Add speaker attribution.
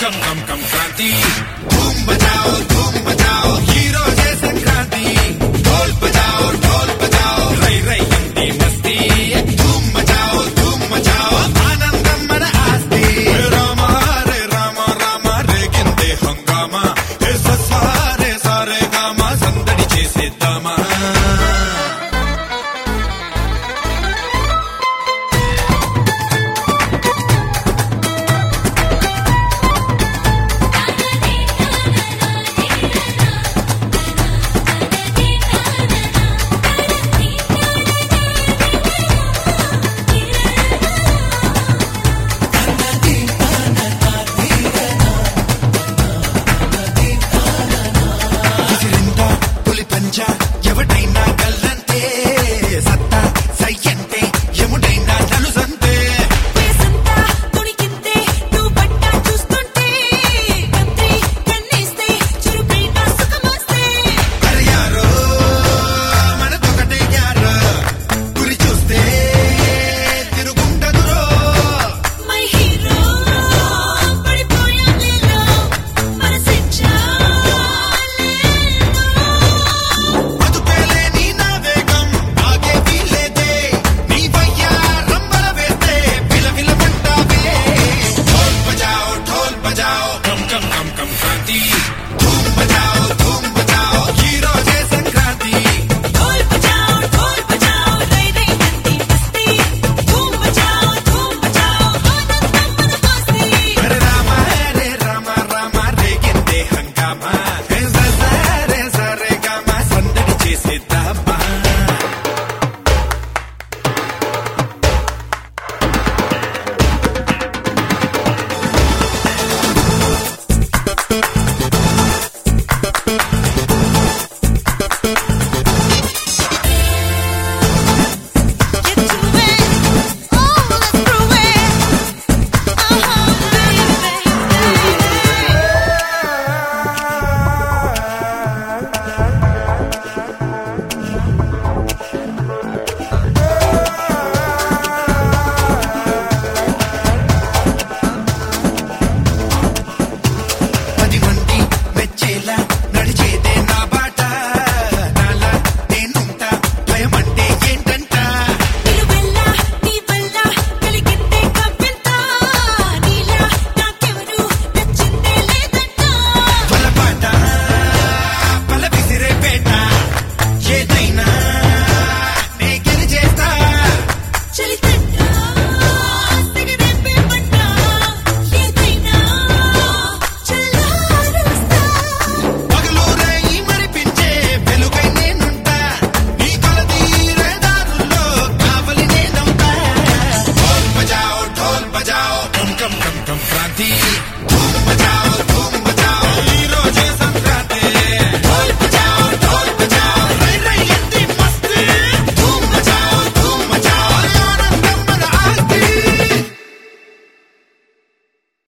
Speaker 1: कम कम कम क्रांति धूम बजाओ हीरो जैसे संक्रांति ढोल बजाओ रई रई इंदी मस्ती धूम मचाओ आनंदम मन आस्ती राम रे राम रे गिंदे हंगामा हे सारे गामा संदడి చేసేద్దామా ఎవడైనా గల్లంతే సత్తా సయ్యంతే ఎముడైనా నలుసంతే
Speaker 2: వేసంతా తుణికింతే నువ్వు పట్టా చూస్తుంటే కత్తి కన్నేస్తే చురుకైన సుఖమస్తే
Speaker 1: అరే యారో మనదొకటే యారో గురి చూస్తే తిరుగుంటదురో
Speaker 2: మై హీరో పడిపోయా నీలో మనసిచ్చా
Speaker 1: అదుపేలే నీ నా వేగం ఆగే వీలేదే నీ వయ్యారం బలవేస్తే విలవిలమంటావే ఢోల్ బజాओ